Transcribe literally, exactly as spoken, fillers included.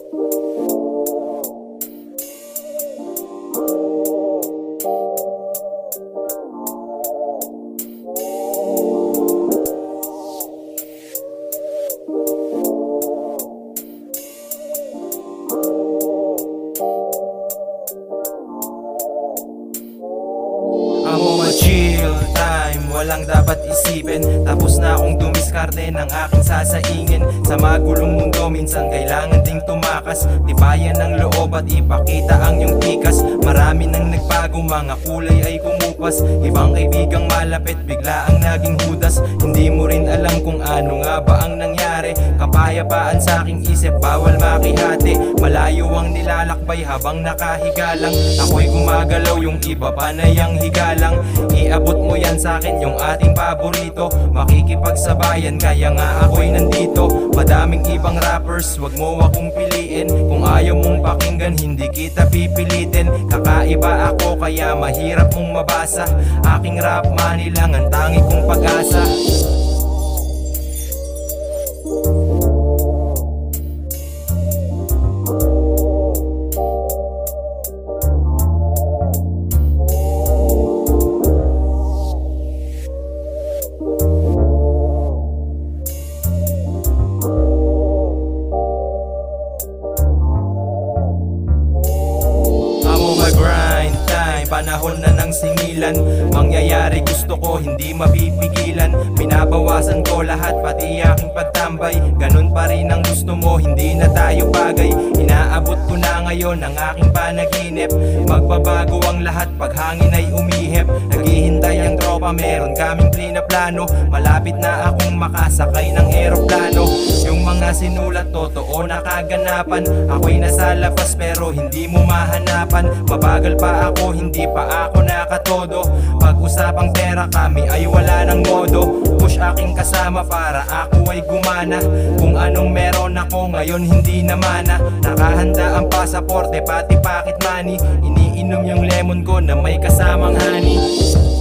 Amo ma-chill time, walang dapat isipin. Tapos na akong dumiskarte ng aking sasaingin. Sa magulong mundo minsan kailangan ding tumakas. Tibayan ng loob at ipakita ang iyong tikas. Marami nang nagbago, mga kulay ay kumupas. Ibang kaibigang malapit, bigla ang naging hudas. Hindi mo rin alam kung ano nga ba ang nangyari. Kapayapaan sa aking isip, bawal makihati. Malayo ang nilalakbay habang nakahiga lang. Ako'y gumagalaw, yung iba panay ang higa lang. Iabot mo yan sa akin, yung ating paborito. Makikipagsabayan, kaya nga ako'y nandito. Madaming ibang rappers, wag mo akong piliin. Kung ayaw mong pakinggan, hindi kita pipilitin. Kakaiba ako, kaya mahirap mong mabasa. Aking rap money lang ang tangi kong pag-asa. Grind time, panahon na ng singilan. Mangyayari gusto ko, hindi mapipigilan. Binabawasan ko lahat, pati aking pagtambay. Ganun pa rin ang gusto mo, hindi na tayo bagay. Inaabot ko na ngayon ang aking panaginip. Magbabago ang lahat pag hangin ay umihip. Naghihintay ang tropa, meron kaming clean na plano. Malapit na akong makasakay ng eroplano. Yung mga sinulat, totoo na kaganapan. Ako'y nasa labas pero hindi mo mahanapan. Mabagal pa ako, hindi pa ako nakatodo. Pag-usapang pera, kami ay wala ng modo. Push aking kasama para ako ay gumana. Kung anong meron ako ngayon hindi naman na. Nakahanda ang pasaporte pati pocket money. Iniinom yung lemon ko na may kasamang honey.